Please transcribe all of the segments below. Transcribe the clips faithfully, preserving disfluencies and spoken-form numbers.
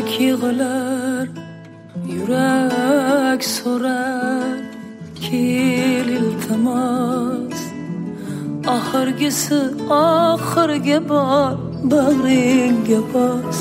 Yurak yig'lar, yurak so'rar, kel iltimos. Oxirgisi oxirga bor, bag'ringga bos.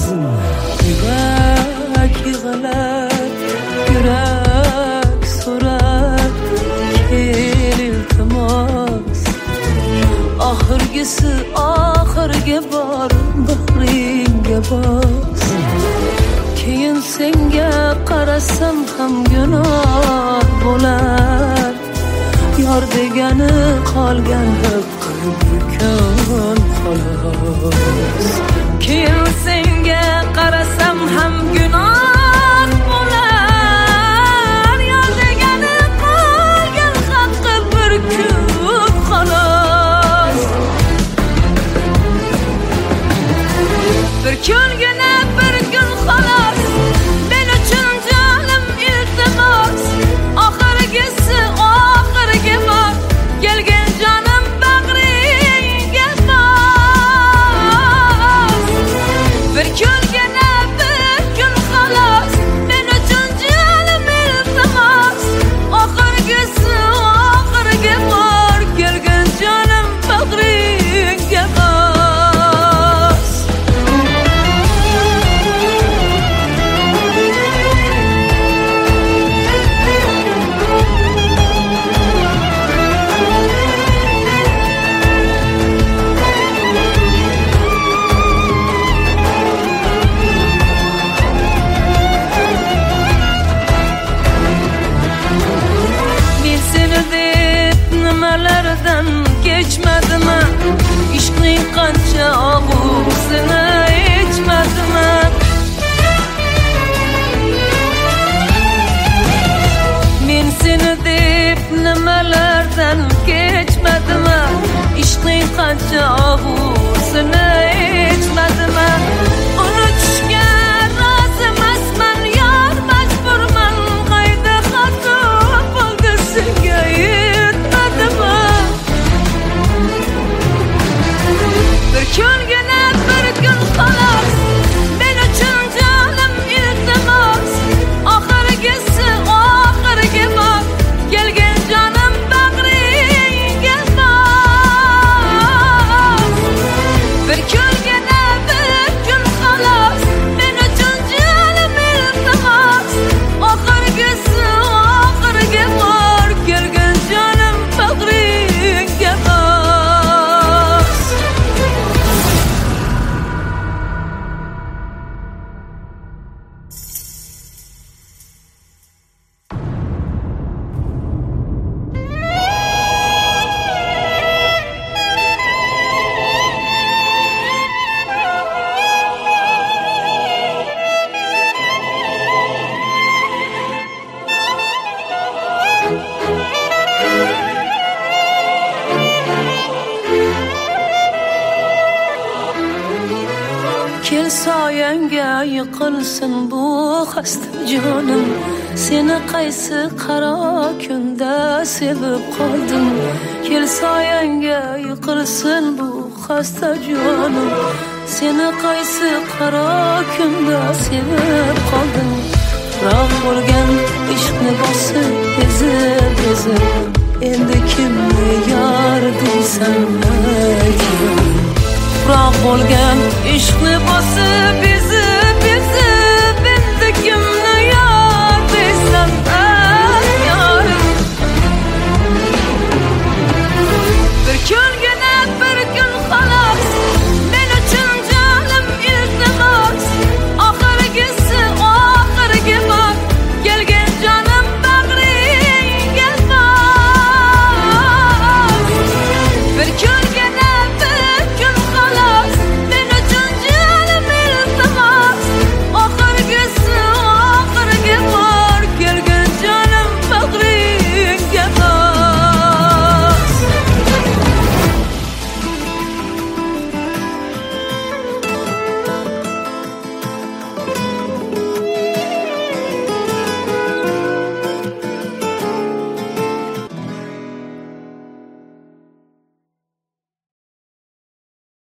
Yurak yig'lar, yurak so'rar, kel iltimos. Oxirgisi oxirga bor, bag'ringga bos. Keyin senga qarasam ham gunoh bo'lar. Yor degani qolgan haqqim xolos. Keyin senga qarasam ham gunoh bo'lar. Yor degani qolgan haqqim bir kun xolos. Bir kungina bir kun xolos. Men uchun jonim iltimos. Oxirgisi oxirga bor, kelgan jonim bag'ringga bos. Bir kungina bir kun xolos. Men uchun jonim iltimos. Oxirgisi oxirga bor, kelgan jonim bag'ringga bos. Nimalardan kechmadimmi? Ishqning qancha og'usini ichmadimmi? Men seni deb nimalardan kechmadimmi? Ishqning qancha og'usini ichmadimmi? Unutishga rozi emasman, yor majburman. Qayda xato bo'ldi senga? Bir kungina bir kun xolos. Men uchun jonim iltimos. Oxirgisi oxirga bor, kelgan jonim bag'ringga bos. Bir kungina bir kun xolos. Men uchun jonim iltimos. Oxirgisi oxirga bor, kelgan jonim bag'ringga bos. Kel soyangga yiqilsin bu xasta jonim. Seni qaysi qaro kunda sevib qoldim. Kel soyangga yiqilsin bu xasta jonim. Seni qaysi qaro kunda sevib qoldim. Roq bo'lgan ishqni bosib ezib ezib, endi kimni yor deysan? Roq bo'lgan ishqni bosib